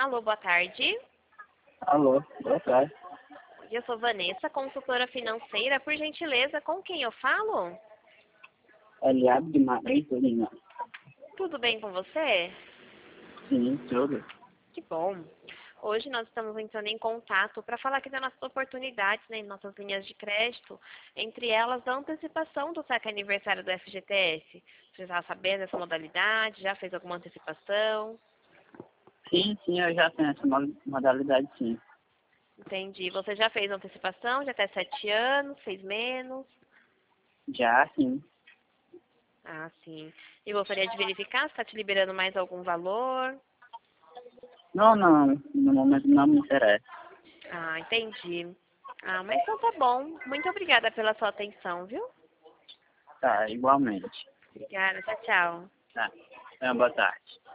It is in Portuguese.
Alô, boa tarde. Alô, boa tarde. Eu sou Vanessa, consultora financeira. Por gentileza, com quem eu falo? Eliab de Maria Lima. Tudo bem com você? Sim, tudo. Que bom. Hoje nós estamos entrando em contato para falar aqui das nossas oportunidades, né, em nossas linhas de crédito, entre elas a antecipação do saque aniversário do FGTS. Você já sabendo dessa modalidade? Já fez alguma antecipação? Sim, eu já tenho essa modalidade, sim. Entendi. Você já fez antecipação de até 7 anos, fez menos? Já, sim. Ah, sim. E gostaria de verificar se está te liberando mais algum valor? Não, no momento não me interessa. Ah, entendi. Ah, mas então tá bom. Muito obrigada pela sua atenção, viu? Tá, igualmente. Obrigada. Tchau, tchau. Tá, boa tarde.